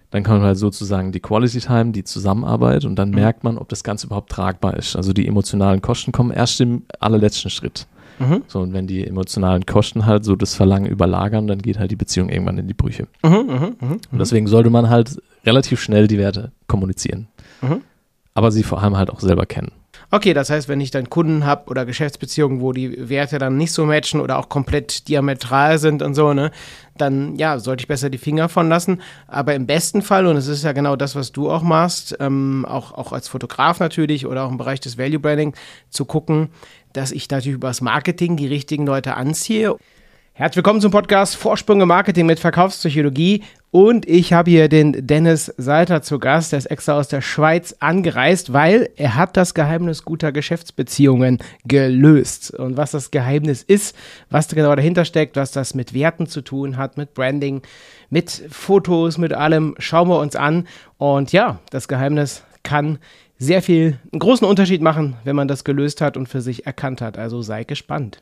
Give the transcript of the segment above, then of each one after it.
Dann kommt halt sozusagen die Quality Time, die Zusammenarbeit und dann merkt man, ob das Ganze überhaupt tragbar ist. Also die emotionalen Kosten kommen erst im allerletzten Schritt. So, und wenn die emotionalen Kosten halt so das Verlangen überlagern, dann geht halt die Beziehung irgendwann in die Brüche. Und deswegen sollte man halt relativ schnell die Werte kommunizieren. Aber sie vor allem halt auch selber kennen. Okay, das heißt, wenn ich dann Kunden habe oder Geschäftsbeziehungen, wo die Werte dann nicht so matchen oder auch komplett diametral sind und so, ne, dann ja, sollte ich besser die Finger von lassen. Aber im besten Fall, und es ist ja genau das, was du auch machst, auch als Fotograf natürlich oder auch im Bereich des Value Branding, zu gucken, dass ich natürlich über das Marketing die richtigen Leute anziehe. Herzlich willkommen zum Podcast Vorsprung im Marketing mit Verkaufspsychologie. Und ich habe hier den Dennis Salter zu Gast, der ist extra aus der Schweiz angereist, weil er hat das Geheimnis guter Geschäftsbeziehungen gelöst. Und was das Geheimnis ist, was da genau dahinter steckt, was das mit Werten zu tun hat, mit Branding, mit Fotos, mit allem, schauen wir uns an. Und ja, das Geheimnis kann einen großen Unterschied machen, wenn man das gelöst hat und für sich erkannt hat. Also sei gespannt.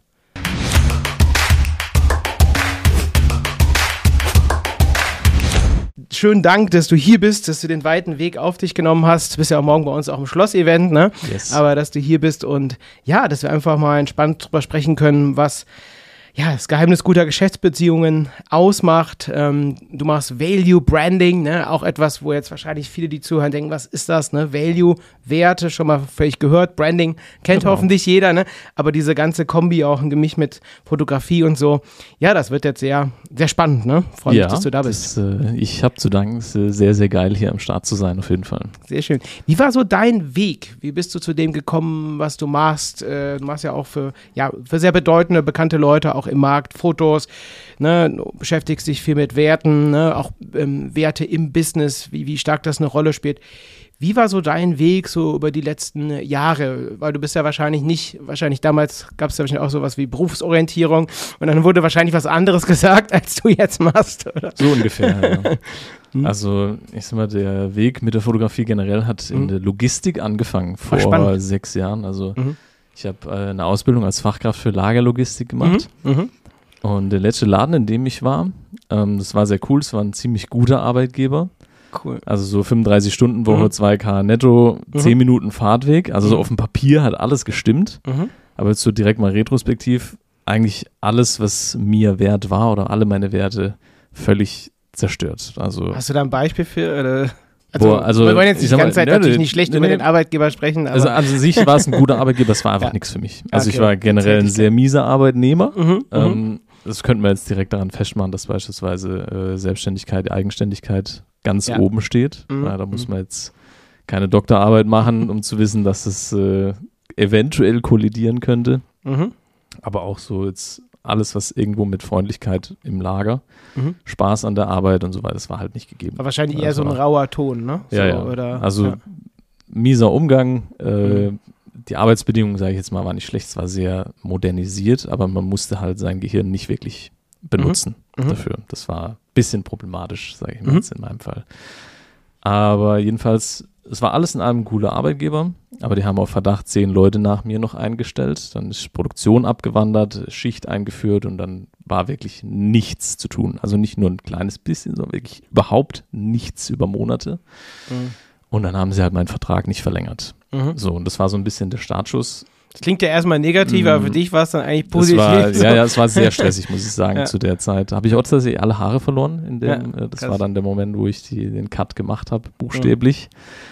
Schönen Dank, dass du hier bist, dass du den weiten Weg auf dich genommen hast. Du bist ja auch morgen bei uns auch im Schloss-Event, ne? Yes. Aber dass du hier bist und ja, dass wir einfach mal entspannt drüber sprechen können, was ja das Geheimnis guter Geschäftsbeziehungen ausmacht. Du machst Value Branding, ne? Auch etwas, wo jetzt wahrscheinlich viele, die zuhören, denken, was ist das, ne? Value, Werte, schon mal vielleicht gehört. Branding kennt hoffentlich jeder, ne? Aber diese ganze Kombi, auch ein Gemisch mit Fotografie und so, ja, das wird jetzt sehr, sehr spannend, ne? Freue mich, dass du da bist. Ich habe zu danken, es ist sehr, sehr geil, hier am Start zu sein, auf jeden Fall. Sehr schön. Wie war so dein Weg? Wie bist du zu dem gekommen, was du machst? Du machst ja auch für sehr bedeutende, bekannte Leute auch im Markt Fotos, ne? Du beschäftigst dich viel mit Werten, ne? Auch Werte im Business, wie stark das eine Rolle spielt. Wie war so dein Weg so über die letzten Jahre? Weil du bist ja wahrscheinlich damals gab es ja auch sowas wie Berufsorientierung und dann wurde wahrscheinlich was anderes gesagt, als du jetzt machst, oder? So ungefähr, ja. Also ich sag mal, der Weg mit der Fotografie generell hat in der Logistik angefangen vor 6 Jahren. Also ich habe eine Ausbildung als Fachkraft für Lagerlogistik gemacht. Und der letzte Laden, in dem ich war, das war sehr cool, es war ein ziemlich guter Arbeitgeber. Cool. Also so 35-Stunden-Woche, 2K netto, 10 Minuten Fahrtweg. Also so auf dem Papier hat alles gestimmt. Aber jetzt so direkt mal retrospektiv, eigentlich alles, was mir wert war oder alle meine Werte völlig zerstört. Also, hast du da ein Beispiel für? Oder? Also, wir wollen jetzt die ganze Zeit natürlich nicht schlecht über den Arbeitgeber sprechen. Aber also an sich war es ein guter Arbeitgeber, es war einfach nichts für mich. Also ich war generell ein sehr mieser Arbeitnehmer. Das könnten wir jetzt direkt daran festmachen, dass beispielsweise Selbstständigkeit, Eigenständigkeit ganz oben steht. Da muss man jetzt keine Doktorarbeit machen, um zu wissen, dass es eventuell kollidieren könnte. Aber auch so jetzt alles, was irgendwo mit Freundlichkeit im Lager, Spaß an der Arbeit und so weiter, das war halt nicht gegeben. Aber wahrscheinlich eher so ein rauer Ton, ne? So, ja. Oder, also mieser Umgang, die Arbeitsbedingungen, sage ich jetzt mal, waren nicht schlecht, es war sehr modernisiert, aber man musste halt sein Gehirn nicht wirklich benutzen dafür. Das war ein bisschen problematisch, sage ich mal jetzt in meinem Fall. Aber jedenfalls, es war alles in allem ein cooler Arbeitgeber, aber die haben auf Verdacht 10 Leute nach mir noch eingestellt. Dann ist Produktion abgewandert, Schicht eingeführt und dann war wirklich nichts zu tun. Also nicht nur ein kleines bisschen, sondern wirklich überhaupt nichts über Monate. Und dann haben sie halt meinen Vertrag nicht verlängert. So, und das war so ein bisschen der Startschuss. Das klingt ja erstmal negativ, aber für dich war es dann eigentlich positiv. Es war sehr stressig, muss ich sagen, zu der Zeit. Habe ich auch tatsächlich alle Haare verloren. Das war dann der Moment, wo ich den Cut gemacht habe, buchstäblich.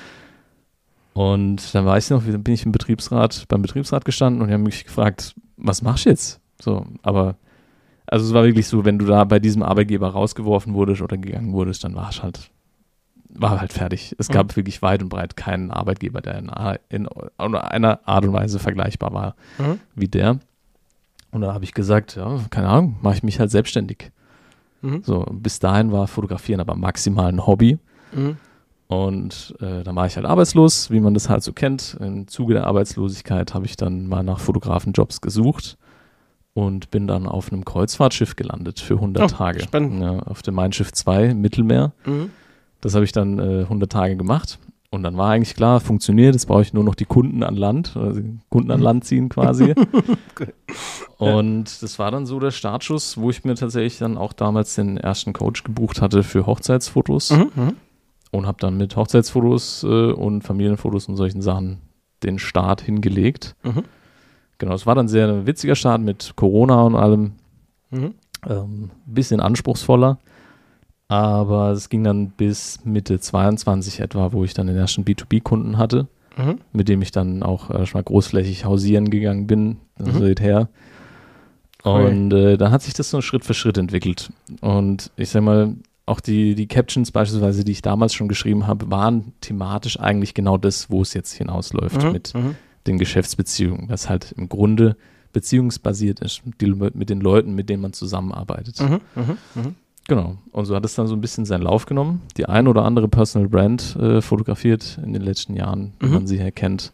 Und dann weiß ich noch, bin ich beim Betriebsrat gestanden und die haben mich gefragt, was machst du jetzt? So, aber, also es war wirklich so, wenn du da bei diesem Arbeitgeber rausgeworfen wurdest oder gegangen wurdest, dann war halt fertig. Es gab wirklich weit und breit keinen Arbeitgeber, der in einer Art und Weise vergleichbar war wie der. Und da habe ich gesagt, ja, keine Ahnung, mache ich mich halt selbstständig. So, bis dahin war Fotografieren aber maximal ein Hobby. Und dann war ich halt arbeitslos, wie man das halt so kennt. Im Zuge der Arbeitslosigkeit habe ich dann mal nach Fotografenjobs gesucht und bin dann auf einem Kreuzfahrtschiff gelandet für 100 Tage. Spannend. Ja, auf dem Mein Schiff 2 im Mittelmeer. Das habe ich dann 100 Tage gemacht. Und dann war eigentlich klar, funktioniert, jetzt brauche ich nur noch die Kunden an Land, also Kunden an Land ziehen quasi. Und das war dann so der Startschuss, wo ich mir tatsächlich dann auch damals den ersten Coach gebucht hatte für Hochzeitsfotos. und habe dann mit Hochzeitsfotos und Familienfotos und solchen Sachen den Start hingelegt. Genau, es war dann sehr ein witziger Start mit Corona und allem. Bisschen anspruchsvoller, aber es ging dann bis Mitte 22 etwa, wo ich dann den ersten B2B-Kunden hatte, mit dem ich dann auch schon mal großflächig hausieren gegangen bin, seither. Und dann hat sich das so Schritt für Schritt entwickelt. Und ich sag mal, auch die Captions beispielsweise, die ich damals schon geschrieben habe, waren thematisch eigentlich genau das, wo es jetzt hinausläuft mit den Geschäftsbeziehungen, was halt im Grunde beziehungsbasiert ist, mit den Leuten, mit denen man zusammenarbeitet. Genau. Und so hat es dann so ein bisschen seinen Lauf genommen. Die ein oder andere Personal Brand fotografiert in den letzten Jahren, wie man sie kennt.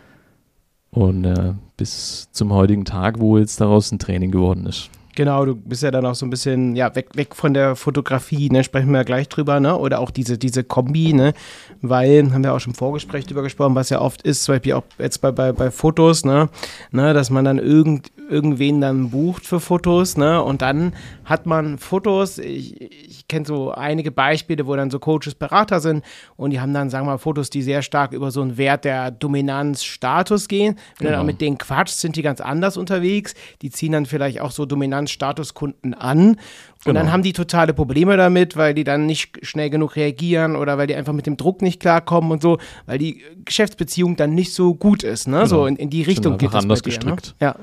Und bis zum heutigen Tag, wo jetzt daraus ein Training geworden ist. Genau, du bist ja dann auch so ein bisschen, ja, weg von der Fotografie, ne, sprechen wir ja gleich drüber, ne, oder auch diese Kombi, ne, weil, haben wir auch schon im Vorgespräch drüber gesprochen, was ja oft ist, zum Beispiel auch jetzt bei Fotos, ne, dass man dann irgendwen dann bucht für Fotos, ne, und dann hat man Fotos, ich kenne so einige Beispiele, wo dann so Coaches, Berater sind und die haben dann, sagen wir mal, Fotos, die sehr stark über so einen Wert der Dominanz, Status gehen, wenn du dann auch mit denen quatscht, sind die ganz anders unterwegs, die ziehen dann vielleicht auch so Statuskunden an und dann haben die totale Probleme damit, weil die dann nicht schnell genug reagieren oder weil die einfach mit dem Druck nicht klarkommen und so, weil die Geschäftsbeziehung dann nicht so gut ist, ne? So in die Richtung geht das anders bei dir, gestrickt. Ne?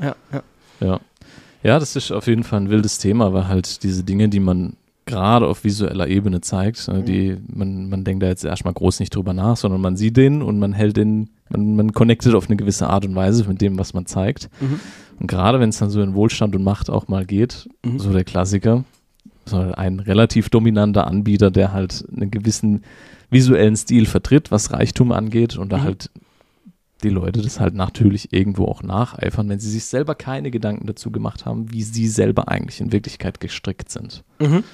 Ja, das ist auf jeden Fall ein wildes Thema, weil halt diese Dinge, die man gerade auf visueller Ebene zeigt, man denkt da jetzt erstmal groß nicht drüber nach, sondern man sieht den und man hält den, man connectet auf eine gewisse Art und Weise mit dem, was man zeigt. Und gerade wenn es dann so in Wohlstand und Macht auch mal geht, so der Klassiker, so ein relativ dominanter Anbieter, der halt einen gewissen visuellen Stil vertritt, was Reichtum angeht und da halt die Leute das halt natürlich irgendwo auch nacheifern, wenn sie sich selber keine Gedanken dazu gemacht haben, wie sie selber eigentlich in Wirklichkeit gestrickt sind.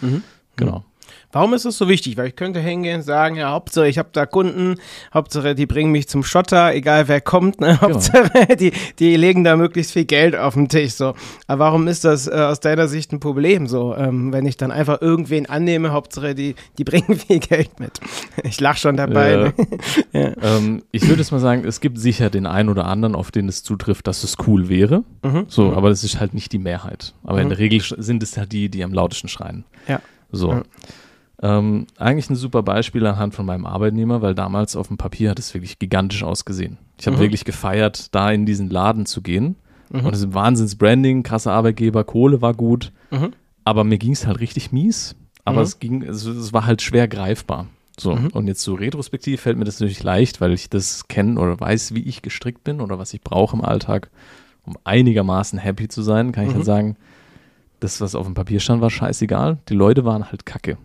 Genau. Warum ist das so wichtig? Weil ich könnte hingehen und sagen, ja, Hauptsache ich habe da Kunden, Hauptsache die bringen mich zum Schotter, egal wer kommt, ne? Hauptsache die legen da möglichst viel Geld auf den Tisch. So. Aber warum ist das aus deiner Sicht ein Problem so, wenn ich dann einfach irgendwen annehme, Hauptsache die bringen viel Geld mit? Ich lache schon dabei. Ja. Ne? Ich würde jetzt mal sagen, es gibt sicher den einen oder anderen, auf den es zutrifft, dass es cool wäre, aber das ist halt nicht die Mehrheit. Aber in der Regel sind es halt die am lautesten schreien. Ja. So. Eigentlich ein super Beispiel anhand von meinem Arbeitnehmer, weil damals auf dem Papier hat es wirklich gigantisch ausgesehen. Ich habe wirklich gefeiert, da in diesen Laden zu gehen. Und es ist ein Wahnsinns-Branding, krasser Arbeitgeber, Kohle war gut, aber mir ging es halt richtig mies. Aber es war halt schwer greifbar. So. Und jetzt so retrospektiv fällt mir das natürlich leicht, weil ich das kenne oder weiß, wie ich gestrickt bin oder was ich brauche im Alltag, um einigermaßen happy zu sein, kann ich halt sagen, das, was auf dem Papier stand, war scheißegal. Die Leute waren halt kacke.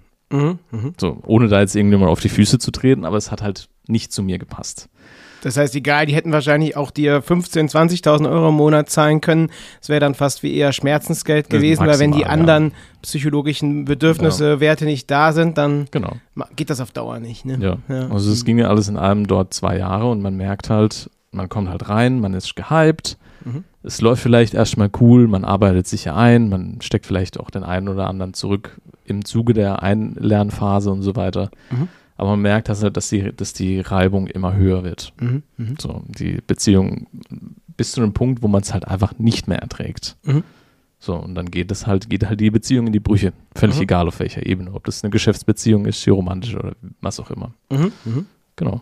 So, ohne da jetzt irgendjemand auf die Füße zu treten, aber es hat halt nicht zu mir gepasst. Das heißt, egal, die hätten wahrscheinlich auch dir 15.000, 20.000 Euro im Monat zahlen können. Das wäre dann fast wie eher Schmerzensgeld gewesen, weil wenn die anderen psychologischen Bedürfnisse, Werte nicht da sind, dann geht das auf Dauer nicht. Ne? Ja. Also es ging ja alles in allem dort 2 Jahre und man merkt halt, man kommt halt rein, man ist gehypt, es läuft vielleicht erstmal cool, man arbeitet sich ja ein, man steckt vielleicht auch den einen oder anderen zurück im Zuge der Einlernphase und so weiter. Aber man merkt halt, dass die Reibung immer höher wird. So, die Beziehung bis zu einem Punkt, wo man es halt einfach nicht mehr erträgt. So, und dann geht halt die Beziehung in die Brüche. Völlig egal auf welcher Ebene. Ob das eine Geschäftsbeziehung ist, romantisch oder was auch immer. Genau.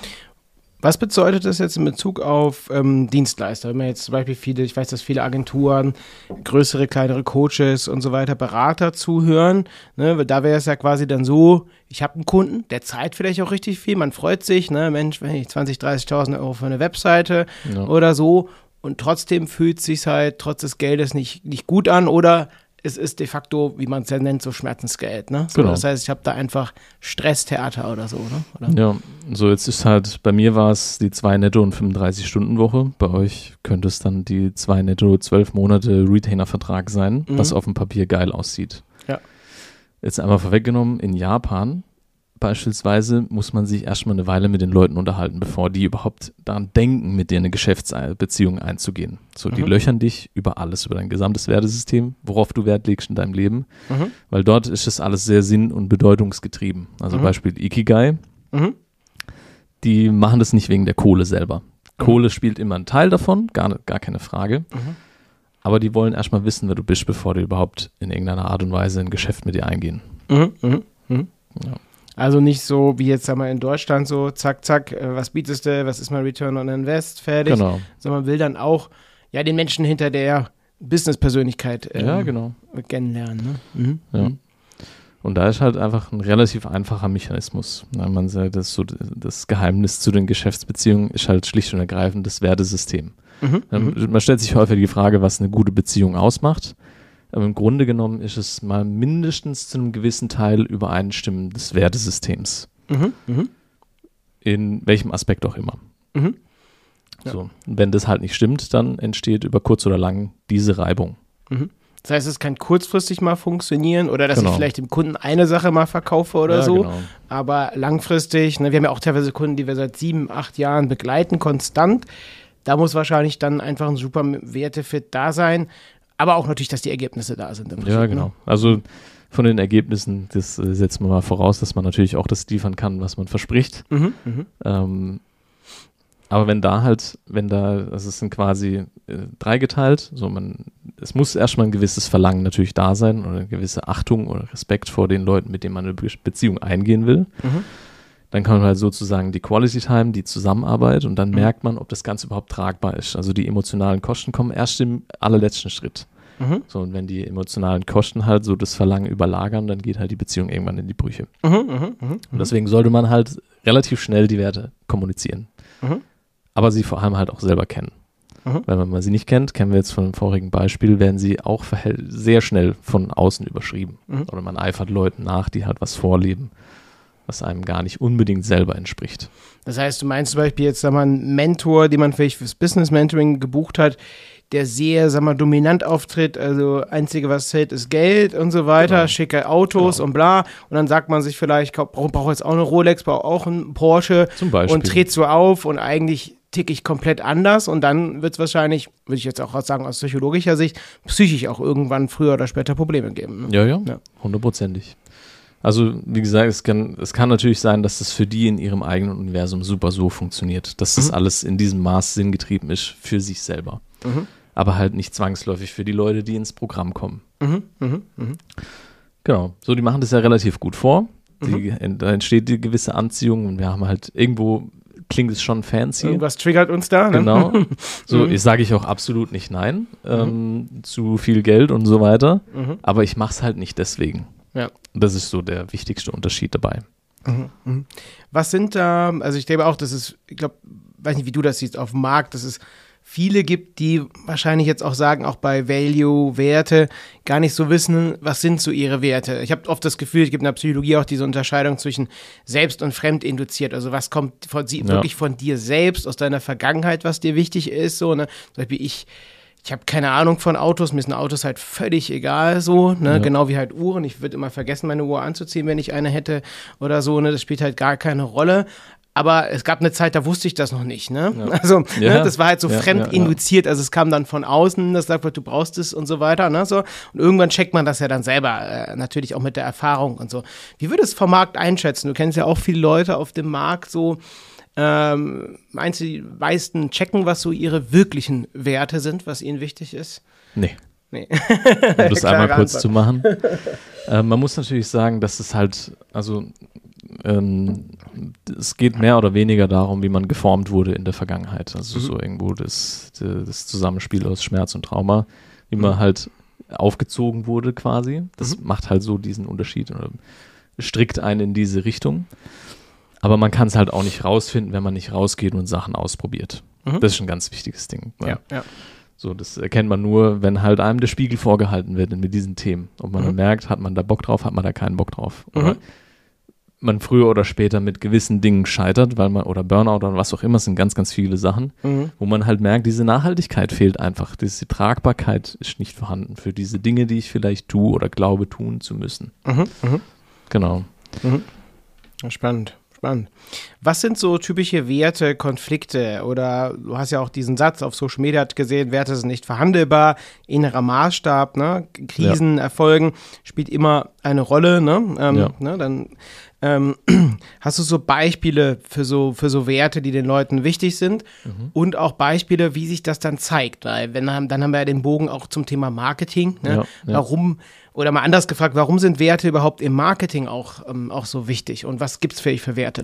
Was bedeutet das jetzt in Bezug auf Dienstleister? Wenn man jetzt zum Beispiel ich weiß, dass viele Agenturen, größere, kleinere Coaches und so weiter, Berater zuhören, ne? Da wäre es ja quasi dann so, ich habe einen Kunden, der zahlt vielleicht auch richtig viel, man freut sich, ne? Mensch, wenn ich 20.000, 30.000 Euro für eine Webseite oder so und trotzdem fühlt es sich halt trotz des Geldes nicht gut an oder es ist de facto, wie man es ja nennt, so Schmerzensgeld, ne? So, das heißt, ich habe da einfach Stresstheater oder so, ne? Oder? Ja, so jetzt ist halt, bei mir war es die 2 Netto- und 35-Stunden-Woche. Bei euch könnte es dann die 2 Netto 12 Monate Retainer-Vertrag sein, was auf dem Papier geil aussieht. Ja. Jetzt einmal vorweggenommen, in Japan beispielsweise muss man sich erstmal eine Weile mit den Leuten unterhalten, bevor die überhaupt daran denken, mit dir eine Geschäftsbeziehung einzugehen. So, die löchern dich über alles, über dein gesamtes Wertesystem, worauf du Wert legst in deinem Leben, weil dort ist das alles sehr sinn- und bedeutungsgetrieben. Also Beispiel Ikigai, Mhm. Die machen das nicht wegen der Kohle selber. Kohle spielt immer einen Teil davon, gar keine Frage. Mhm. Aber die wollen erstmal wissen, wer du bist, bevor die überhaupt in irgendeiner Art und Weise ein Geschäft mit dir eingehen. Mhm. Mhm. Mhm. Ja. Also nicht so wie jetzt in Deutschland so, zack, zack, was bietest du, was ist mein Return on Invest, fertig. Genau. Sondern man will dann auch den Menschen hinter der Business-Persönlichkeit Genau. kennenlernen. Ne? Mhm. Ja. Mhm. Und da ist halt einfach ein relativ einfacher Mechanismus. Man sagt, das Geheimnis zu den Geschäftsbeziehungen ist halt schlicht und ergreifend das Wertesystem. Man stellt sich häufig die Frage, was eine gute Beziehung ausmacht. Aber im Grunde genommen ist es mal mindestens zu einem gewissen Teil Übereinstimmen des Wertesystems. Mhm. Mhm. In welchem Aspekt auch immer. Mhm. Ja. So. Und wenn das halt nicht stimmt, dann entsteht über kurz oder lang diese Reibung. Mhm. Das heißt, es kann kurzfristig mal funktionieren oder dass Genau. ich vielleicht dem Kunden eine Sache mal verkaufe oder Ja, so. genau. Aber langfristig, wir haben ja auch teilweise Kunden, die wir seit 7, 8 Jahren begleiten, konstant. Da muss wahrscheinlich dann einfach ein super Wertefit da sein. Aber auch natürlich, dass die Ergebnisse da sind. Im Prinzip, Ja, genau. Also von den Ergebnissen, das setzen wir mal voraus, dass man natürlich auch das liefern kann, was man verspricht. Mhm. Mhm. Aber also es sind quasi dreigeteilt, es muss erstmal ein gewisses Verlangen natürlich da sein oder eine gewisse Achtung oder Respekt vor den Leuten, mit denen man eine Beziehung eingehen will. Mhm. Dann kann man halt sozusagen die Quality Time, die Zusammenarbeit und dann merkt man, ob das Ganze überhaupt tragbar ist. Also die emotionalen Kosten kommen erst im allerletzten Schritt. Mhm. So, und wenn die emotionalen Kosten halt so das Verlangen überlagern, dann geht halt die Beziehung irgendwann in die Brüche. Mhm. Mhm. Mhm. Und deswegen sollte man halt relativ schnell die Werte kommunizieren. Mhm. Aber sie vor allem halt auch selber kennen. Mhm. Wenn man sie nicht kennt, kennen wir jetzt von dem vorigen Beispiel, werden sie auch sehr schnell von außen überschrieben. Mhm. Oder man eifert Leuten nach, die halt was vorleben, was einem gar nicht unbedingt selber entspricht. Das heißt, du meinst zum Beispiel jetzt, einen Mentor, den man vielleicht fürs Business-Mentoring gebucht hat, der sehr, dominant auftritt, also einzige, was zählt, ist Geld und so weiter, Genau. schicke Autos und bla. Und dann sagt man sich vielleicht, brauche jetzt auch eine Rolex, brauche auch einen Porsche Zum Beispiel. und tritt so auf und eigentlich ticke ich komplett anders und dann wird es wahrscheinlich, würde ich jetzt auch sagen, aus psychologischer Sicht, psychisch auch irgendwann früher oder später Probleme geben. Ne? Ja, Ja. 100%ig. Also, wie gesagt, es kann natürlich sein, dass das für die in ihrem eigenen Universum super so funktioniert, dass das alles in diesem Maß sinngetrieben ist für sich selber. Mhm. Aber halt nicht zwangsläufig für die Leute, die ins Programm kommen. Mhm. Mhm. Mhm. Genau. So, die machen das ja relativ gut vor. Da entsteht die gewisse Anziehung und wir haben halt irgendwo, klingt es schon fancy. Irgendwas triggert uns da, ne? Genau. So, sage ich auch absolut nicht nein. Zu viel Geld und so weiter. Mhm. Aber ich mache es halt nicht deswegen. Ja. Das ist so der wichtigste Unterschied dabei. Was sind da, also ich glaube auch, dass es, ich glaube, weiß nicht, wie du das siehst, auf dem Markt, dass es viele gibt, die wahrscheinlich jetzt auch sagen, auch bei Value, Werte, gar nicht so wissen, was sind so ihre Werte. Ich habe oft das Gefühl, es gibt in der Psychologie auch diese Unterscheidung zwischen selbst- und fremdinduziert. Also was kommt wirklich von dir selbst, aus deiner Vergangenheit, was dir wichtig ist. So, ne? Zum Beispiel ich habe keine Ahnung von Autos, mir sind Autos halt völlig egal so, ne? Ja. Genau wie halt Uhren. Ich würde immer vergessen, meine Uhr anzuziehen, wenn ich eine hätte oder so, ne? Das spielt halt gar keine Rolle. Aber es gab eine Zeit, da wusste ich das noch nicht, ne? Ja. Also, Ja. ne, das war halt so Ja, fremd induziert, also es kam dann von außen, das sagt, du brauchst es und so weiter, ne? So. Und irgendwann checkt man das ja dann selber, natürlich auch mit der Erfahrung und so. Wie würdest du es vom Markt einschätzen? Du kennst ja auch viele Leute auf dem Markt so. Meinst du, die meisten checken, was so ihre wirklichen Werte sind, was ihnen wichtig ist? Nee. Nee. Um das Klare einmal kurz Antwort. zu machen. Man muss natürlich sagen, dass es halt, also es geht mehr oder weniger darum, wie man geformt wurde in der Vergangenheit. Also so irgendwo das Zusammenspiel aus Schmerz und Trauma, wie man halt aufgezogen wurde quasi. Das macht halt so diesen Unterschied oder strickt einen in diese Richtung. Aber man kann es halt auch nicht rausfinden, wenn man nicht rausgeht und Sachen ausprobiert. Das ist ein ganz wichtiges Ding. Ja. So, das erkennt man nur, wenn halt einem der Spiegel vorgehalten wird mit diesen Themen. Ob man dann merkt, hat man da Bock drauf, hat man da keinen Bock drauf. Oder man früher oder später mit gewissen Dingen scheitert, weil man, oder Burnout oder was auch immer, es sind ganz, ganz viele Sachen, wo man halt merkt, diese Nachhaltigkeit fehlt einfach. Diese Tragbarkeit ist nicht vorhanden für diese Dinge, die ich vielleicht tue oder glaube tun zu müssen. Genau. Spannend. Was sind so typische Werte, Konflikte? Oder du hast ja auch diesen Satz auf Social Media gesehen, Werte sind nicht verhandelbar, innerer Maßstab, ne? Krisen, Erfolgen spielt immer eine Rolle, ne? Ja. Ne? Dann Hast du so Beispiele für so Werte, die den Leuten wichtig sind und auch Beispiele, wie sich das dann zeigt? Weil dann haben wir ja den Bogen auch zum Thema Marketing. Ne? Ja. Warum, oder mal anders gefragt, warum sind Werte überhaupt im Marketing auch so wichtig und was gibt es für Werte?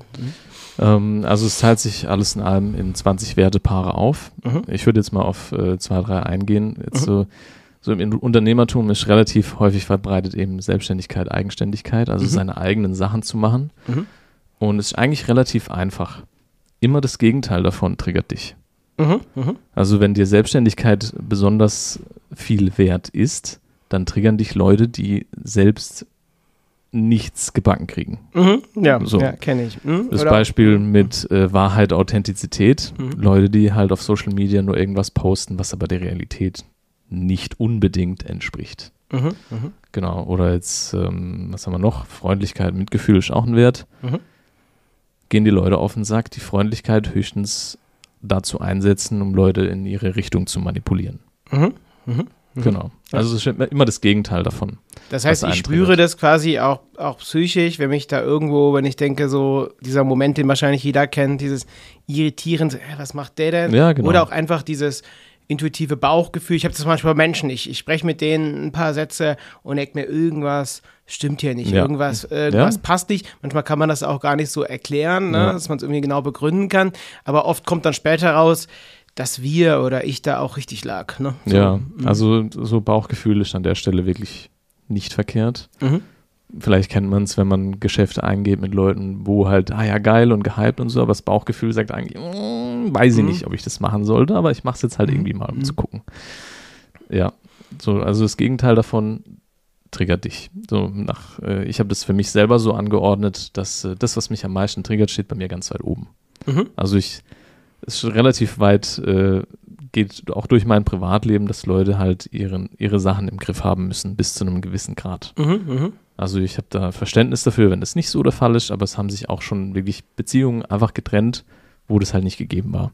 Also es teilt sich alles in allem in 20 Wertepaare auf. Ich würde jetzt mal auf 2, 3 eingehen. Jetzt so im Unternehmertum ist relativ häufig verbreitet eben Selbstständigkeit, Eigenständigkeit, also seine eigenen Sachen zu machen. Und es ist eigentlich relativ einfach. Immer das Gegenteil davon triggert dich. Also wenn dir Selbstständigkeit besonders viel wert ist, dann triggern dich Leute, die selbst nichts gebacken kriegen. Ja, so. Ja, kenne ich. Das Beispiel mit Wahrheit, Authentizität. Leute, die halt auf Social Media nur irgendwas posten, was aber der Realität nicht unbedingt entspricht. Genau. Oder jetzt, was haben wir noch? Freundlichkeit, Mitgefühl ist auch ein Wert. Gehen die Leute auf den Sack, die Freundlichkeit höchstens dazu einsetzen, um Leute in ihre Richtung zu manipulieren. Genau. Also es ist immer das Gegenteil davon. Das heißt, ich spüre das quasi auch psychisch, wenn ich denke, so dieser Moment, den wahrscheinlich jeder kennt, dieses irritierende, was macht der denn? Ja, genau. Oder auch einfach dieses intuitive Bauchgefühl. Ich habe das manchmal bei Menschen. Ich spreche mit denen ein paar Sätze und denke mir, irgendwas stimmt hier nicht. Irgendwas passt nicht. Manchmal kann man das auch gar nicht so erklären, ne, dass man es irgendwie genau begründen kann. Aber oft kommt dann später raus, dass wir oder ich da auch richtig lag. Ne? So. Ja, also so Bauchgefühl ist an der Stelle wirklich nicht verkehrt. Vielleicht kennt man es, wenn man Geschäfte eingeht mit Leuten, wo halt, ja geil und gehypt und so, aber das Bauchgefühl sagt eigentlich, weiß ich nicht, ob ich das machen sollte, aber ich mache es jetzt halt irgendwie mal, um zu gucken. Ja, so, also das Gegenteil davon triggert dich. So ich habe das für mich selber so angeordnet, dass das, was mich am meisten triggert, steht bei mir ganz weit oben. Also es ist relativ weit, geht auch durch mein Privatleben, dass Leute halt ihre Sachen im Griff haben müssen, bis zu einem gewissen Grad. Also ich habe da Verständnis dafür, wenn das nicht so der Fall ist, aber es haben sich auch schon wirklich Beziehungen einfach getrennt, wo das halt nicht gegeben war.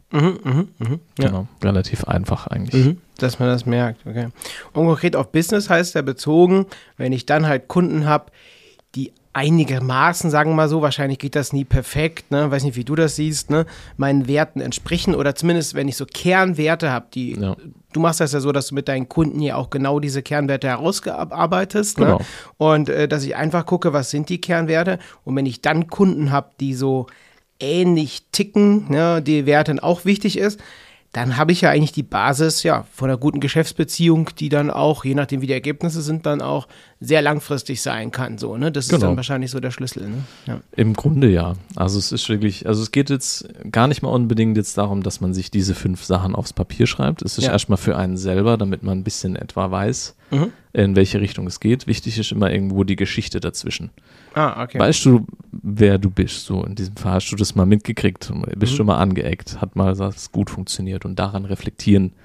Genau, relativ einfach eigentlich. Dass man das merkt, okay. Und konkret auf Business heißt ja bezogen, wenn ich dann halt Kunden habe, die einigermaßen, sagen wir mal so, wahrscheinlich geht das nie perfekt, ne? Weiß nicht, wie du das siehst, ne? Meinen Werten entsprechen oder zumindest, wenn ich so Kernwerte habe, du machst das ja so, dass du mit deinen Kunden ja auch genau diese Kernwerte herausarbeitest, genau. Ne? Und dass ich einfach gucke, was sind die Kernwerte und wenn ich dann Kunden habe, die so ähnlich ticken, ne, die Werten auch wichtig ist, dann habe ich ja eigentlich die Basis von einer guten Geschäftsbeziehung, die dann auch, je nachdem wie die Ergebnisse sind, dann auch sehr langfristig sein kann. So, ne? Das ist dann wahrscheinlich so der Schlüssel. Ne? Ja. Im Grunde ja. Also es ist wirklich, es geht jetzt gar nicht mal unbedingt jetzt darum, dass man sich diese 5 Sachen aufs Papier schreibt. Es ist erstmal für einen selber, damit man ein bisschen etwa weiß, in welche Richtung es geht. Wichtig ist immer irgendwo die Geschichte dazwischen. Okay. Weißt du, wer du bist? So in diesem Fall hast du das mal mitgekriegt, bist du mal angeeckt, hat mal das gut funktioniert und daran reflektieren,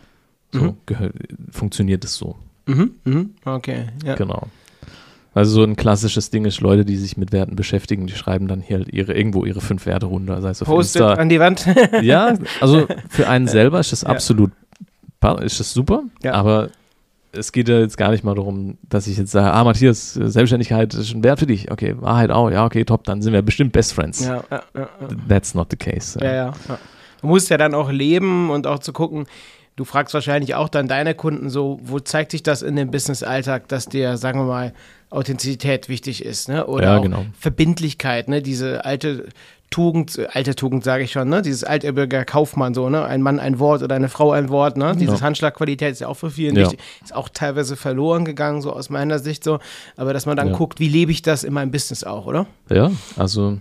so funktioniert es so. Okay, ja. Genau. Also so ein klassisches Ding ist, Leute, die sich mit Werten beschäftigen, die schreiben dann hier halt irgendwo ihre 5 Werte runter. Sei es auf Post-it Insta. an die Wand. Ja, also für einen selber ist das absolut, ist das super, aber es geht ja jetzt gar nicht mal darum, dass ich jetzt sage, Matthias, Selbstständigkeit ist ein Wert für dich. Okay, Wahrheit auch. Ja, okay, top, dann sind wir bestimmt Best Friends. Ja. That's not the case. Ja. Du musst ja dann auch leben und auch zu gucken, du fragst wahrscheinlich auch dann deine Kunden so, wo zeigt sich das in dem Business-Alltag, dass dir, sagen wir mal, Authentizität wichtig ist, ne? Oder auch Verbindlichkeit, ne? Diese alte Tugend sage ich schon, ne? Dieses altehrwürdige Kaufmann so, ne? Ein Mann ein Wort oder eine Frau ein Wort, ne? Dieses Handschlagqualität ist ja auch für viele wichtig, ist auch teilweise verloren gegangen, so aus meiner Sicht so, aber dass man dann guckt, wie lebe ich das in meinem Business auch, oder? Ja, also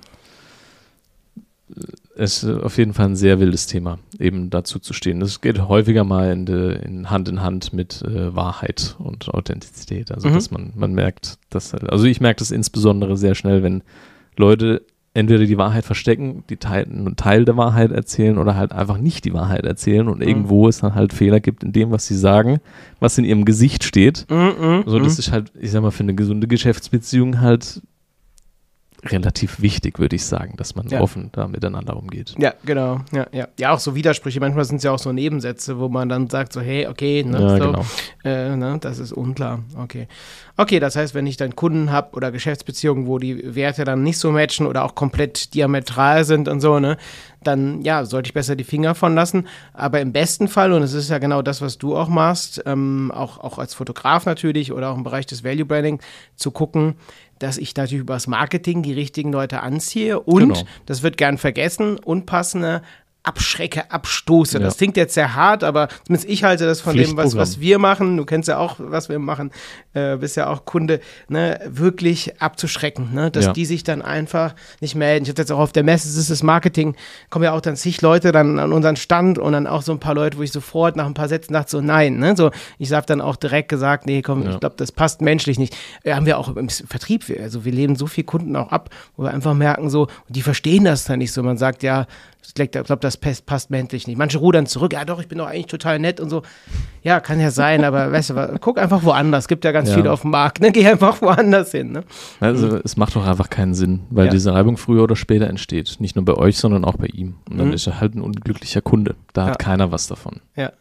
es ist auf jeden Fall ein sehr wildes Thema, eben dazu zu stehen. Das geht häufiger mal in Hand mit Wahrheit und Authentizität. Also dass man merkt, dass also ich merke das insbesondere sehr schnell, wenn Leute entweder die Wahrheit verstecken, einen Teil der Wahrheit erzählen oder halt einfach nicht die Wahrheit erzählen und irgendwo es dann halt Fehler gibt in dem, was sie sagen, was in ihrem Gesicht steht. So, das ist halt, ich sag mal, für eine gesunde Geschäftsbeziehung halt relativ wichtig, würde ich sagen, dass man offen da miteinander umgeht. Ja, genau. Ja, auch so Widersprüche. Manchmal sind es ja auch so Nebensätze, wo man dann sagt so, hey, okay, genau. Das ist unklar. Okay, das heißt, wenn ich dann Kunden habe oder Geschäftsbeziehungen, wo die Werte dann nicht so matchen oder auch komplett diametral sind und so, ne, dann sollte ich besser die Finger von lassen. Aber im besten Fall, und es ist ja genau das, was du auch machst, auch als Fotograf natürlich oder auch im Bereich des Value Branding, zu gucken, dass ich natürlich über das Marketing die richtigen Leute anziehe und, das wird gern vergessen, unpassende abschrecke, abstoße. Das klingt jetzt sehr hart, aber zumindest ich halte das von dem, was wir machen. Du kennst ja auch, was wir machen, bist ja auch Kunde, ne, wirklich abzuschrecken, ne, dass die sich dann einfach nicht melden. Ich hatte jetzt auch auf der Messe, das ist das Marketing, kommen ja auch dann zig Leute dann an unseren Stand und dann auch so ein paar Leute, wo ich sofort nach ein paar Sätzen dachte, so nein, ne, so, ich habe dann auch direkt gesagt, nee, komm, ich glaube, das passt menschlich nicht. Haben wir auch im Vertrieb, also wir lehnen so viele Kunden auch ab, wo wir einfach merken so, die verstehen das dann nicht so, man sagt, ich glaube, das passt menschlich nicht. Manche rudern zurück, ja doch, ich bin doch eigentlich total nett und so. Ja, kann ja sein, aber weißt du, guck einfach woanders. Es gibt ja ganz viele auf dem Markt, ne? Geh einfach woanders hin. Ne? Also es macht doch einfach keinen Sinn, weil diese Reibung früher oder später entsteht. Nicht nur bei euch, sondern auch bei ihm. Und dann ist er halt ein unglücklicher Kunde. Da hat keiner was davon. Ja.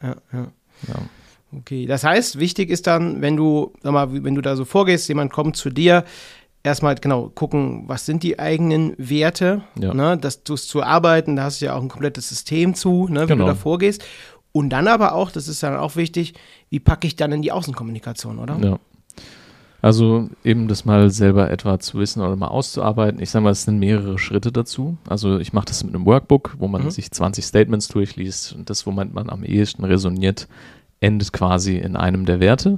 Okay, das heißt, wichtig ist dann, wenn du da so vorgehst, jemand kommt zu dir, erstmal gucken, was sind die eigenen Werte, ne, dass du es zu arbeiten, da hast du ja auch ein komplettes System zu, ne, wie du da vorgehst. Und dann aber auch, das ist dann auch wichtig, wie packe ich dann in die Außenkommunikation, oder? Ja. Also eben das mal selber etwa zu wissen oder mal auszuarbeiten. Ich sage mal, es sind mehrere Schritte dazu. Also ich mache das mit einem Workbook, wo man sich 20 Statements durchliest und das, womit man am ehesten resoniert, endet quasi in einem der Werte.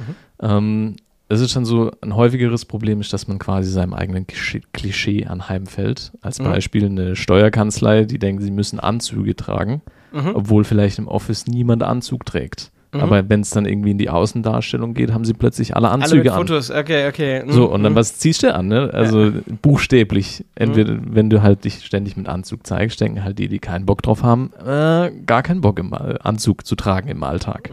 Es ist schon so, ein häufigeres Problem ist, dass man quasi seinem eigenen Klischee anheimfällt. Als Beispiel eine Steuerkanzlei, die denken, sie müssen Anzüge tragen, obwohl vielleicht im Office niemand Anzug trägt. Aber wenn es dann irgendwie in die Außendarstellung geht, haben sie plötzlich alle Anzüge an. Fotos, okay. So, und dann was ziehst du an, ne? Also buchstäblich. Entweder, wenn du halt dich ständig mit Anzug zeigst, denken halt die keinen Bock drauf haben, gar keinen Bock im Anzug zu tragen im Alltag.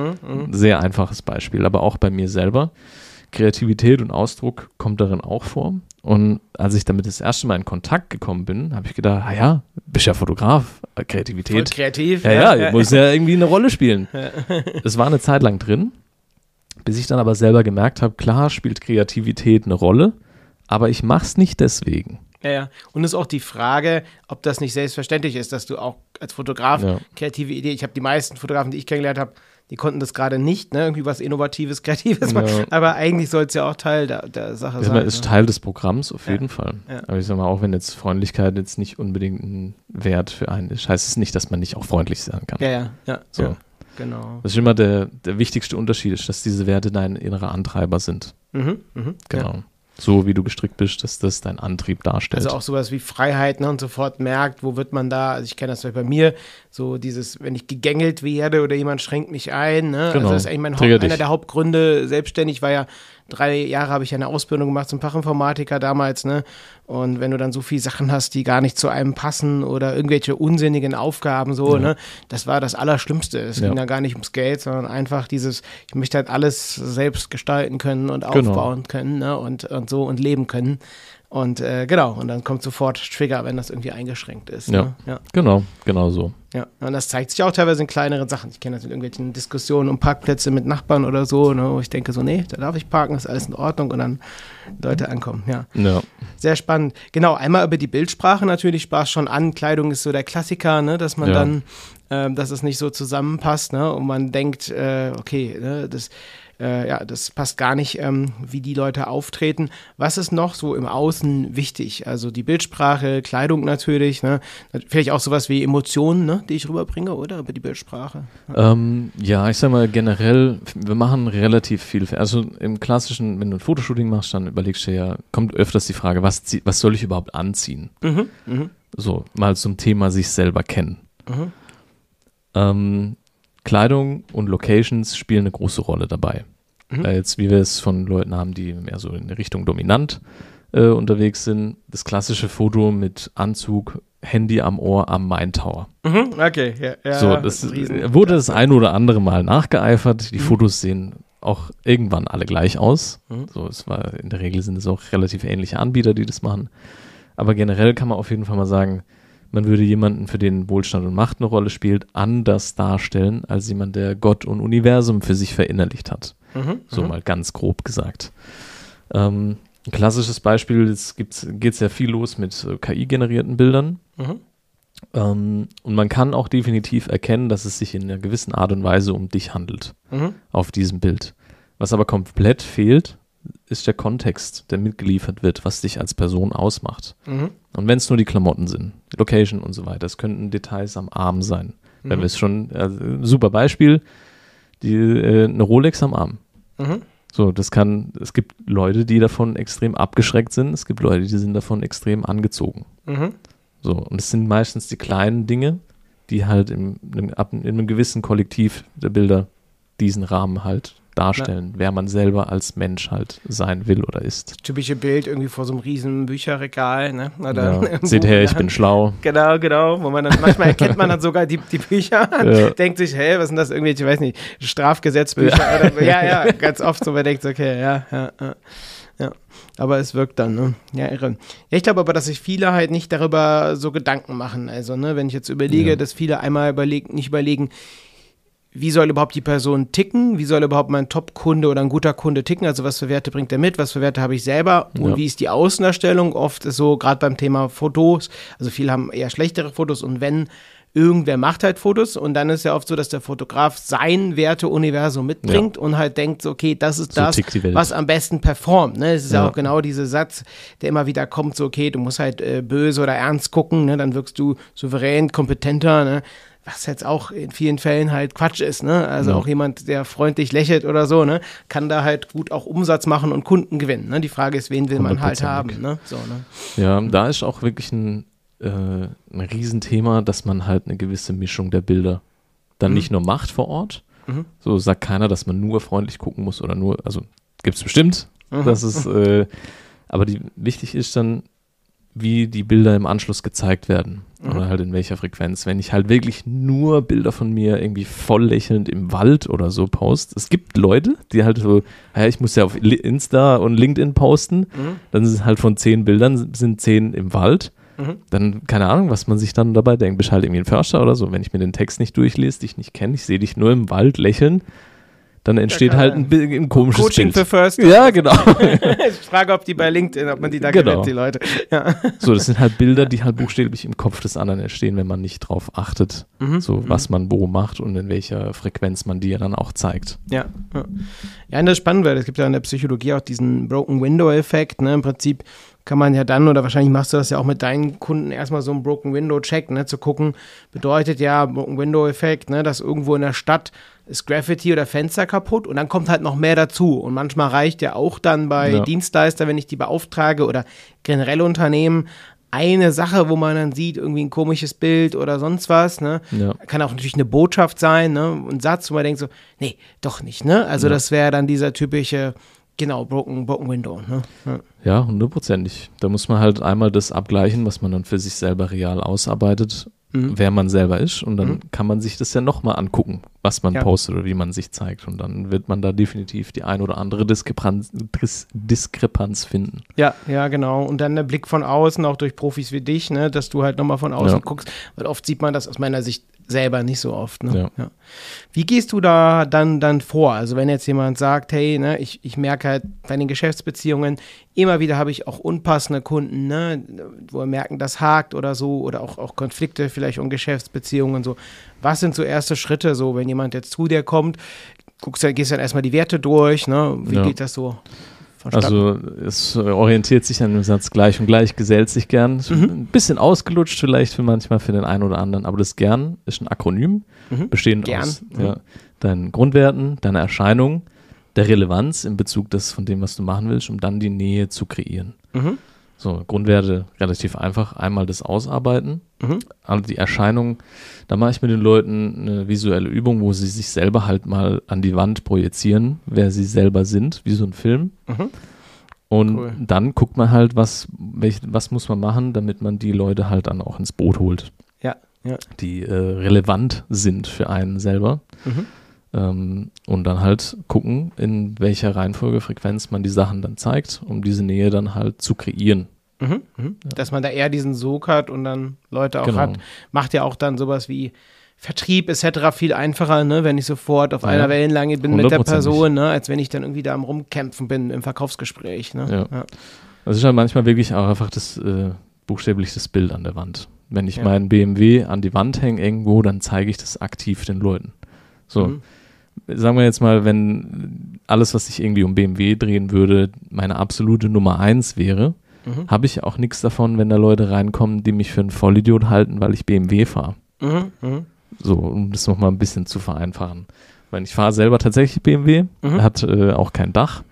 Sehr einfaches Beispiel, aber auch bei mir selber. Kreativität und Ausdruck kommt darin auch vor. Und als ich damit das erste Mal in Kontakt gekommen bin, habe ich gedacht, bist ja Fotograf, Kreativität. Voll kreativ. Muss ja irgendwie eine Rolle spielen. Das war eine Zeit lang drin, bis ich dann aber selber gemerkt habe, klar spielt Kreativität eine Rolle, aber ich mache es nicht deswegen. Ja. Und es ist auch die Frage, ob das nicht selbstverständlich ist, dass du auch als Fotograf kreative Ideen, ich habe die meisten Fotografen, die ich kennengelernt habe, die konnten das gerade nicht, ne? Irgendwie was Innovatives, Kreatives machen. Aber eigentlich soll es ja auch Teil der Sache sein. Es ist Teil des Programms, auf jeden Fall. Ja. Aber ich sag mal, auch wenn jetzt Freundlichkeit jetzt nicht unbedingt ein Wert für einen ist, heißt es nicht, dass man nicht auch freundlich sein kann. Ja. So. Genau. Das ist immer der wichtigste Unterschied, ist, dass diese Werte dein innerer Antreiber sind. Genau. Ja. So wie du gestrickt bist, dass das dein Antrieb darstellt. Also auch sowas wie Freiheit, ne, und sofort merkt, wo wird man da, also ich kenne das bei mir, so dieses, wenn ich gegängelt werde oder jemand schränkt mich ein, ne, genau. Also das ist eigentlich einer der Hauptgründe, selbstständig war ja, 3 Jahre habe ich ja eine Ausbildung gemacht zum Fachinformatiker damals, ne, und wenn du dann so viele Sachen hast, die gar nicht zu einem passen oder irgendwelche unsinnigen Aufgaben so, ne, das war das Allerschlimmste. Es ging da gar nicht ums Geld, sondern einfach dieses, ich möchte halt alles selbst gestalten können und aufbauen können, ne, und so und leben können. Und und dann kommt sofort Trigger, wenn das irgendwie eingeschränkt ist. Ne? Ja, genau so. Ja, und das zeigt sich auch teilweise in kleineren Sachen. Ich kenne das in irgendwelchen Diskussionen um Parkplätze mit Nachbarn oder so, ne, wo ich denke so, nee, da darf ich parken, ist alles in Ordnung und dann Leute ankommen. Ja. Sehr spannend. Genau, einmal über die Bildsprache natürlich, sprach schon an, Kleidung ist so der Klassiker, ne, dass man dann, dass es nicht so zusammenpasst, ne, und man denkt, okay, ne, das passt gar nicht, wie die Leute auftreten. Was ist noch so im Außen wichtig? Also die Bildsprache, Kleidung natürlich, ne? Vielleicht auch sowas wie Emotionen, ne, die ich rüberbringe, oder? Über die Bildsprache. Ich sag mal generell, wir machen relativ viel. Also im klassischen, wenn du ein Fotoshooting machst, dann überlegst du ja, kommt öfters die Frage, was soll ich überhaupt anziehen? So, mal zum Thema sich selber kennen. Kleidung und Locations spielen eine große Rolle dabei. Jetzt, wie wir es von Leuten haben, die mehr so in Richtung dominant unterwegs sind, das klassische Foto mit Anzug, Handy am Ohr am Main Tower. Okay, ja. So, das wurde das ein oder andere Mal nachgeeifert. Die Fotos sehen auch irgendwann alle gleich aus. So, in der Regel sind es auch relativ ähnliche Anbieter, die das machen. Aber generell kann man auf jeden Fall mal sagen, man würde jemanden, für den Wohlstand und Macht eine Rolle spielt, anders darstellen, als jemand, der Gott und Universum für sich verinnerlicht hat. So mal ganz grob gesagt. Ein klassisches Beispiel, es geht sehr viel los mit KI-generierten Bildern. Und man kann auch definitiv erkennen, dass es sich in einer gewissen Art und Weise um dich handelt auf diesem Bild. Was aber komplett fehlt, ist der Kontext, der mitgeliefert wird, was dich als Person ausmacht. Und wenn es nur die Klamotten sind, die Location und so weiter, es könnten Details am Arm sein. Wenn wir es schon, super Beispiel, eine Rolex am Arm. So, es gibt Leute, die davon extrem abgeschreckt sind, es gibt Leute, die sind davon extrem angezogen. So, und es sind meistens die kleinen Dinge, die halt in einem gewissen Kollektiv der Bilder diesen Rahmen halt darstellen, wer man selber als Mensch halt sein will oder ist. Das typische Bild irgendwie vor so einem riesen Bücherregal, ne? Oder seht her, ich bin schlau. Genau, wo man dann, manchmal erkennt man dann sogar die Bücher, denkt sich, hey, was sind das irgendwelche, ich weiß nicht, Strafgesetzbücher oder, ja, ganz oft so, man denkt so, okay, ja. Aber es wirkt dann, ne? Ja, irre. Ja, ich glaube aber, dass sich viele halt nicht darüber so Gedanken machen. Also, ne, wenn ich jetzt überlege, dass viele einmal nicht überlegen, wie soll überhaupt die Person ticken? Wie soll überhaupt mein Top-Kunde oder ein guter Kunde ticken? Also was für Werte bringt er mit? Was für Werte habe ich selber? Und wie ist die Außendarstellung? Oft ist so, gerade beim Thema Fotos, also viele haben eher schlechtere Fotos und wenn, irgendwer macht halt Fotos und dann ist ja oft so, dass der Fotograf sein Werteuniversum mitbringt und halt denkt, so, okay, das ist das, was am besten performt. Ne? Es ist ja auch genau dieser Satz, der immer wieder kommt, so, okay, du musst halt böse oder ernst gucken, ne? Dann wirkst du souverän, kompetenter, ne? Was jetzt auch in vielen Fällen halt Quatsch ist, ne? Also auch jemand, der freundlich lächelt oder so, ne? Kann da halt gut auch Umsatz machen und Kunden gewinnen, ne? Die Frage ist, wen will man halt haben, ne? So, ne? Ja, da ist auch wirklich ein Riesenthema, dass man halt eine gewisse Mischung der Bilder dann nicht nur macht vor Ort. So sagt keiner, dass man nur freundlich gucken muss oder nur, also gibt es bestimmt, das ist, aber wichtig ist dann, wie die Bilder im Anschluss gezeigt werden oder halt in welcher Frequenz. Wenn ich halt wirklich nur Bilder von mir irgendwie voll lächelnd im Wald oder so poste. Es gibt Leute, die halt so, ich muss ja auf Insta und LinkedIn posten, dann sind halt von 10 Bildern sind 10 im Wald. Dann, keine Ahnung, was man sich dann dabei denkt. Bist halt irgendwie ein Förster oder so. Wenn ich mir den Text nicht durchlese, dich nicht kenne, ich sehe dich nur im Wald lächeln, dann entsteht halt ein komisches Coaching Bild. für First. Ja, genau. Ich frage, ob die bei LinkedIn, ob man die da gewinnt, die Leute. Ja. So, das sind halt Bilder, die halt buchstäblich im Kopf des anderen entstehen, wenn man nicht drauf achtet, was man wo macht und in welcher Frequenz man die ja dann auch zeigt. Ja, und das ist spannend, weil es gibt ja in der Psychologie auch diesen Broken Window-Effekt, ne? Im Prinzip kann man ja dann, oder wahrscheinlich machst du das ja auch mit deinen Kunden, erstmal so einen Broken Window-Check, ne, zu gucken, bedeutet ja Broken Window-Effekt, ne, dass irgendwo in der Stadt ist Graffiti oder Fenster kaputt und dann kommt halt noch mehr dazu und manchmal reicht ja auch dann bei Dienstleister, wenn ich die beauftrage oder generell Unternehmen, eine Sache, wo man dann sieht, irgendwie ein komisches Bild oder sonst was, ne, kann auch natürlich eine Botschaft sein, ne, ein Satz, wo man denkt so, nee, doch nicht, ne, also das wäre dann dieser typische, genau, Broken Window, ne? Ja, 100%. Da muss man halt einmal das abgleichen, was man dann für sich selber real ausarbeitet, wer man selber ist und dann kann man sich das ja nochmal angucken, was man postet oder wie man sich zeigt und dann wird man da definitiv die ein oder andere Diskrepanz finden. Ja, genau. Und dann der Blick von außen, auch durch Profis wie dich, ne, dass du halt nochmal von außen guckst, weil oft sieht man das aus meiner Sicht selber nicht so oft. Ne? Ja. Wie gehst du da dann vor? Also wenn jetzt jemand sagt, hey, ne, ich merke halt bei den Geschäftsbeziehungen, immer wieder habe ich auch unpassende Kunden, ne, wo wir merken, das hakt oder so oder auch Konflikte vielleicht und Geschäftsbeziehungen und so. Was sind so erste Schritte, so wenn jemand jetzt zu dir kommt, gehst dann erstmal die Werte durch, ne? Wie geht das so? Also es orientiert sich an dem Satz gleich und gleich gesellt sich gern. Ein bisschen ausgelutscht vielleicht manchmal für den einen oder anderen, aber das gern ist ein Akronym, bestehend aus deinen Grundwerten, deiner Erscheinung, der Relevanz in Bezug von dem, was du machen willst, um dann die Nähe zu kreieren. So, Grundwerte relativ einfach. Einmal das Ausarbeiten. Also die Erscheinung, da mache ich mit den Leuten eine visuelle Übung, wo sie sich selber halt mal an die Wand projizieren, wer sie selber sind, wie so ein Film. Und dann guckt man halt, was muss man machen, damit man die Leute halt dann auch ins Boot holt. Ja. Die relevant sind für einen selber. Und dann halt gucken, in welcher Reihenfolge, Frequenz man die Sachen dann zeigt, um diese Nähe dann halt zu kreieren. Dass man da eher diesen Sog hat und dann Leute auch Genau. hat. Macht ja auch dann sowas wie Vertrieb etc. viel einfacher, ne, wenn ich sofort auf einer Wellenlänge bin mit der 100%. Person, ne, als wenn ich dann irgendwie da am Rumkämpfen bin im Verkaufsgespräch. Ne? Ja. Das ist halt manchmal wirklich auch einfach buchstäblich das Bild an der Wand. Wenn ich meinen BMW an die Wand hänge irgendwo, dann zeige ich das aktiv den Leuten. So, sagen wir jetzt mal, wenn alles, was sich irgendwie um BMW drehen würde, meine absolute Nummer 1 wäre, habe ich auch nichts davon, wenn da Leute reinkommen, die mich für einen Vollidiot halten, weil ich BMW fahre. So, um das nochmal ein bisschen zu vereinfachen. Weil ich fahre selber tatsächlich BMW, hat auch kein Dach.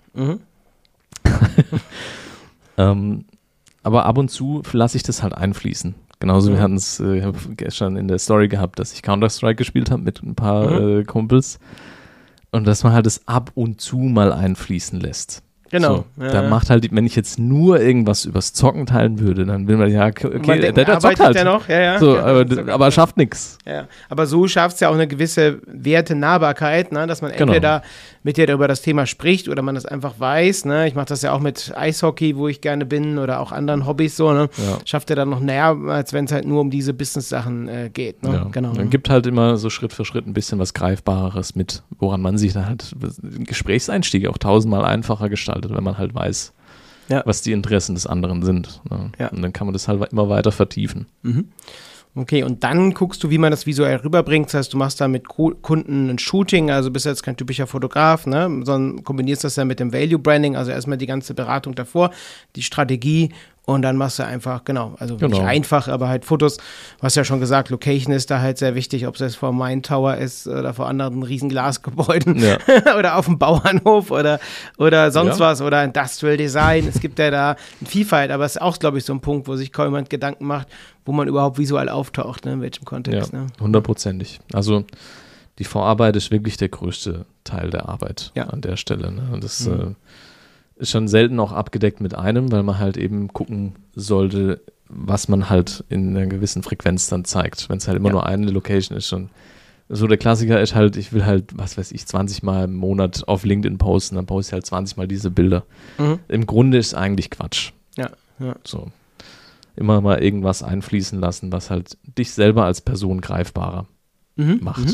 Aber ab und zu lasse ich das halt einfließen. Genauso, wir hatten es gestern in der Story gehabt, dass ich Counter-Strike gespielt habe mit ein paar Kumpels. Und dass man halt das ab und zu mal einfließen lässt. Genau. So, da macht halt, wenn ich jetzt nur irgendwas übers Zocken teilen würde, dann will man ja, okay, der zockt halt. Der noch? Ja. So, aber er schafft nichts. Ja, aber so schafft es ja auch eine gewisse Wertenahbarkeit, ne? Dass man entweder mit dir über das Thema spricht oder man das einfach weiß. Ne? Ich mache das ja auch mit Eishockey, wo ich gerne bin, oder auch anderen Hobbys so. Ne? Ja. Schafft er dann noch näher, als wenn es halt nur um diese Business-Sachen geht. Ne? Ja. Genau. Man gibt halt immer so Schritt für Schritt ein bisschen was Greifbareres mit, woran man sich dann halt Gesprächseinstiege auch 1000-mal einfacher gestaltet, wenn man halt weiß, was die Interessen des anderen sind. Ne? Ja. Und dann kann man das halt immer weiter vertiefen. Okay, und dann guckst du, wie man das visuell rüberbringt. Das heißt, du machst da mit Kunden ein Shooting, also bist jetzt kein typischer Fotograf, ne, sondern kombinierst das ja mit dem Value Branding, also erstmal die ganze Beratung davor, die Strategie, und dann machst du einfach, nicht einfach, aber halt Fotos. Du hast ja schon gesagt, Location ist da halt sehr wichtig, ob es jetzt vor Main Tower ist oder vor anderen riesen Glasgebäuden oder auf dem Bauernhof oder sonst was oder Industrial Design. Es gibt ja da eine Vielfalt, aber es ist auch, glaube ich, so ein Punkt, wo sich kaum jemand Gedanken macht, wo man überhaupt visuell auftaucht, ne, in welchem Kontext. Ja, 100%. Also die Vorarbeit ist wirklich der größte Teil der Arbeit an der Stelle. Ne? Und das ist schon selten auch abgedeckt mit einem, weil man halt eben gucken sollte, was man halt in einer gewissen Frequenz dann zeigt. Wenn es halt immer nur eine Location ist. Und so der Klassiker ist halt, ich will halt, 20 Mal im Monat auf LinkedIn posten, dann poste ich halt 20 Mal diese Bilder. Im Grunde ist es eigentlich Quatsch. Ja. So. Immer mal irgendwas einfließen lassen, was halt dich selber als Person greifbarer macht.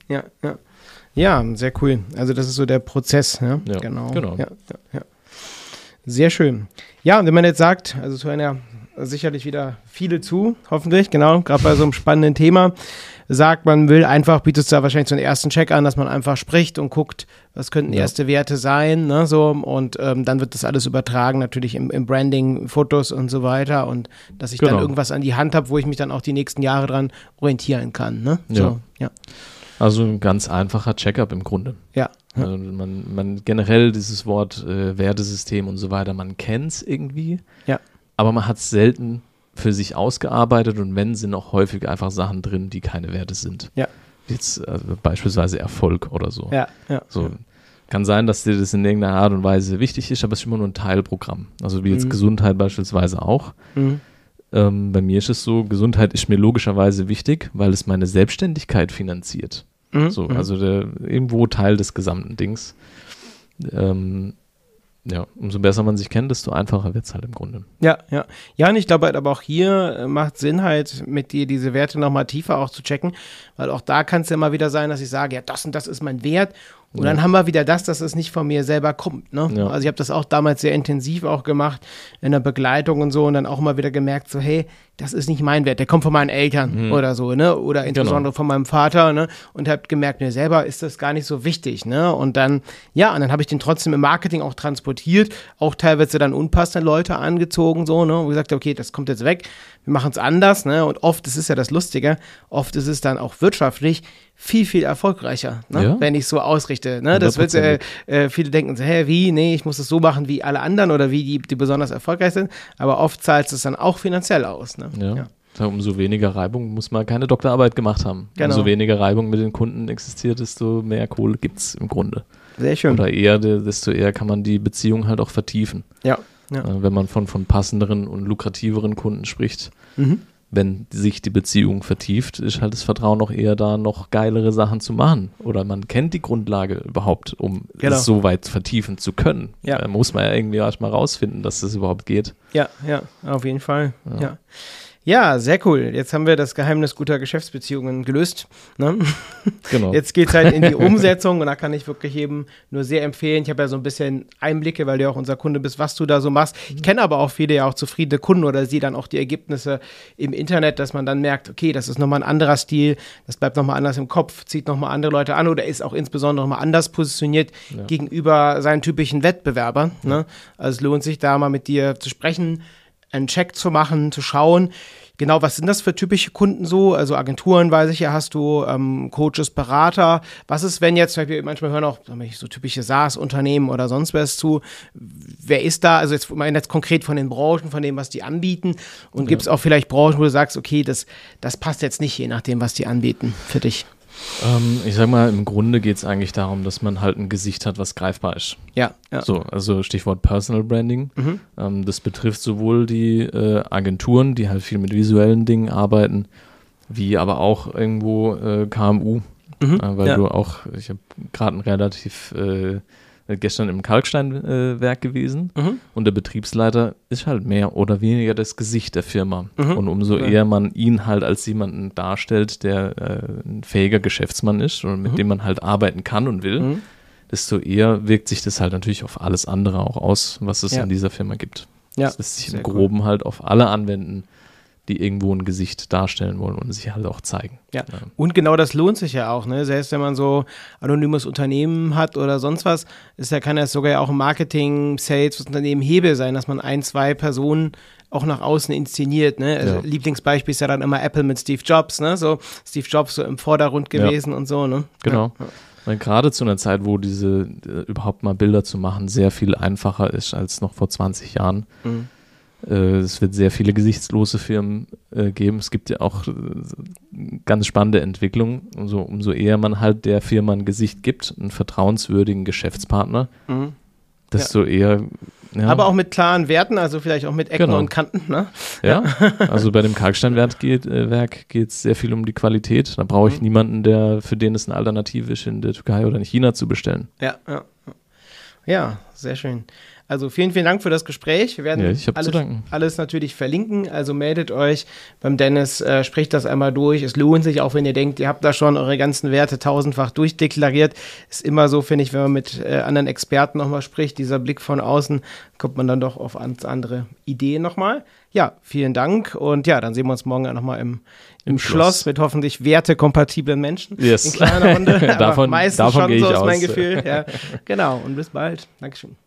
Ja, sehr cool. Also das ist so der Prozess. Ja? Genau. Ja. Sehr schön. Ja, und wenn man jetzt sagt, also es hören ja sicherlich wieder viele zu, hoffentlich, genau, gerade bei so einem spannenden Thema, sagt, man will einfach, bietest du da wahrscheinlich so einen ersten Check an, dass man einfach spricht und guckt, was könnten erste Werte sein, ne, so, und dann wird das alles übertragen, natürlich im Branding, Fotos und so weiter, und dass ich dann irgendwas an die Hand habe, wo ich mich dann auch die nächsten Jahre dran orientieren kann, ne? So, Also ein ganz einfacher Check-up im Grunde. Ja. Also man generell dieses Wort Wertesystem und so weiter, man kennt es irgendwie, aber man hat es selten für sich ausgearbeitet, und wenn, sind auch häufig einfach Sachen drin, die keine Werte sind. Ja. Jetzt beispielsweise Erfolg oder so. So. Kann sein, dass dir das in irgendeiner Art und Weise wichtig ist, aber es ist immer nur ein Teilprogramm. Also wie jetzt Gesundheit beispielsweise auch. Bei mir ist es so, Gesundheit ist mir logischerweise wichtig, weil es meine Selbstständigkeit finanziert. Also irgendwo Teil des gesamten Dings. Umso besser man sich kennt, desto einfacher wird es halt im Grunde. Ja, und ich glaube halt aber auch hier macht Sinn halt, mit dir diese Werte nochmal tiefer auch zu checken, weil auch da kann es ja immer wieder sein, dass ich sage, ja, das und das ist mein Wert. Und dann haben wir wieder dass es nicht von mir selber kommt. Ne? Ja. Also ich habe das auch damals sehr intensiv auch gemacht in der Begleitung und so, und dann auch mal wieder gemerkt, so hey, das ist nicht mein Wert, der kommt von meinen Eltern oder so, ne? Oder insbesondere von meinem Vater, ne? Und habe gemerkt, mir selber ist das gar nicht so wichtig, ne? Und dann, und dann habe ich den trotzdem im Marketing auch transportiert, auch teilweise dann unpassende Leute angezogen, so, ne? Und gesagt, okay, das kommt jetzt weg, wir machen es anders, ne? Und oft, das ist ja das Lustige, oft ist es dann auch wirtschaftlich viel, viel erfolgreicher, ne? Wenn ich so ausrichte. Ne? Das wird viele denken so, wie? Nee, ich muss es so machen wie alle anderen oder wie die besonders erfolgreich sind. Aber oft zahlt es dann auch finanziell aus. Ne? Ja. Umso weniger Reibung muss man keine Doktorarbeit gemacht haben. Genau. Umso weniger Reibung mit den Kunden existiert, desto mehr Kohle gibt es im Grunde. Sehr schön. Oder desto eher kann man die Beziehung halt auch vertiefen. Ja. Wenn man von passenderen und lukrativeren Kunden spricht, wenn sich die Beziehung vertieft, ist halt das Vertrauen auch eher da, noch geilere Sachen zu machen. Oder man kennt die Grundlage überhaupt, um es so weit vertiefen zu können. Ja. Da muss man ja irgendwie erstmal rausfinden, dass das überhaupt geht. Ja, auf jeden Fall. Ja, sehr cool. Jetzt haben wir das Geheimnis guter Geschäftsbeziehungen gelöst. Ne? Genau. Jetzt geht es halt in die Umsetzung und da kann ich wirklich jedem nur sehr empfehlen. Ich habe ja so ein bisschen Einblicke, weil du ja auch unser Kunde bist, was du da so machst. Ich kenne aber auch viele ja auch zufriedene Kunden oder sehe dann auch die Ergebnisse im Internet, dass man dann merkt, okay, das ist nochmal ein anderer Stil, das bleibt nochmal anders im Kopf, zieht nochmal andere Leute an oder ist auch insbesondere nochmal anders positioniert gegenüber seinen typischen Wettbewerbern. Ne? Also es lohnt sich da mal mit dir zu sprechen, einen Check zu machen, zu schauen, genau, was sind das für typische Kunden so? Also Agenturen, weiß ich ja, hast du Coaches, Berater. Was ist, wenn jetzt, manchmal hören auch so typische SaaS-Unternehmen oder sonst was zu. Wer ist da? Also jetzt konkret von den Branchen, von dem, was die anbieten. Und gibt es auch vielleicht Branchen, wo du sagst, okay, das passt jetzt nicht, je nachdem, was die anbieten für dich? Ich sag mal, im Grunde geht es eigentlich darum, dass man halt ein Gesicht hat, was greifbar ist. Ja. So, also Stichwort Personal Branding. Das betrifft sowohl die Agenturen, die halt viel mit visuellen Dingen arbeiten, wie aber auch irgendwo KMU. Weil du auch, ich habe gerade ein relativ gestern im Kalksteinwerk gewesen und der Betriebsleiter ist halt mehr oder weniger das Gesicht der Firma. Und umso eher man ihn halt als jemanden darstellt, der ein fähiger Geschäftsmann ist und mit dem man halt arbeiten kann und will, desto eher wirkt sich das halt natürlich auf alles andere auch aus, was es in dieser Firma gibt. Das lässt sich im Groben halt auf alle anwenden, die irgendwo ein Gesicht darstellen wollen und sich halt auch zeigen. Ja. Und genau das lohnt sich ja auch, ne? Selbst wenn man so anonymes Unternehmen hat oder sonst was, kann das sogar ja auch im Marketing, Sales, Unternehmen Hebel sein, dass man 1, 2 Personen auch nach außen inszeniert, ne? Also Lieblingsbeispiel ist ja dann immer Apple mit Steve Jobs, ne? So Steve Jobs so im Vordergrund gewesen und so, ne? Genau. Weil gerade zu einer Zeit, wo diese überhaupt mal Bilder zu machen sehr viel einfacher ist als noch vor 20 Jahren. Es wird sehr viele gesichtslose Firmen geben. Es gibt ja auch ganz spannende Entwicklungen. Umso eher man halt der Firma ein Gesicht gibt, einen vertrauenswürdigen Geschäftspartner, desto eher... Ja. Aber auch mit klaren Werten, also vielleicht auch mit Ecken und Kanten. Ne? Ja, also bei dem Kalksteinwerk geht es sehr viel um die Qualität. Da brauche ich niemanden, für den es eine Alternative ist, in der Türkei oder in China zu bestellen. Ja, sehr schön. Also vielen, vielen Dank für das Gespräch. Wir werden alles natürlich verlinken. Also meldet euch beim Dennis, spricht das einmal durch. Es lohnt sich, auch wenn ihr denkt, ihr habt da schon eure ganzen Werte tausendfach durchdeklariert. Ist immer so, finde ich, wenn man mit anderen Experten nochmal spricht, dieser Blick von außen, kommt man dann doch auf andere Ideen nochmal. Ja, vielen Dank und ja, dann sehen wir uns morgen nochmal im Schloss mit hoffentlich wertekompatiblen Menschen. Yes. In kleiner Runde, aber davon meistens schon so ist aus. mein Gefühl. Ja, genau, und bis bald. Dankeschön.